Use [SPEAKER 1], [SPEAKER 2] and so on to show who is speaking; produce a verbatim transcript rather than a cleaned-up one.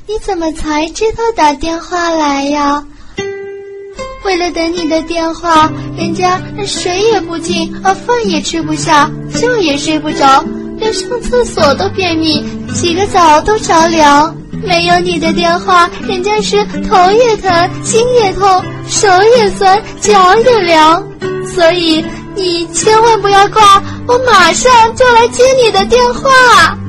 [SPEAKER 1] 你怎么才知道打电话来呀？为了等你的电话，人家水也不进，啊，饭也吃不下，觉也睡不着，连上厕所都便秘，洗个澡都着凉。没有你的电话，人家是头也疼，心也痛，手也酸，脚也凉。所以你千万不要挂，我马上就来接你的电话。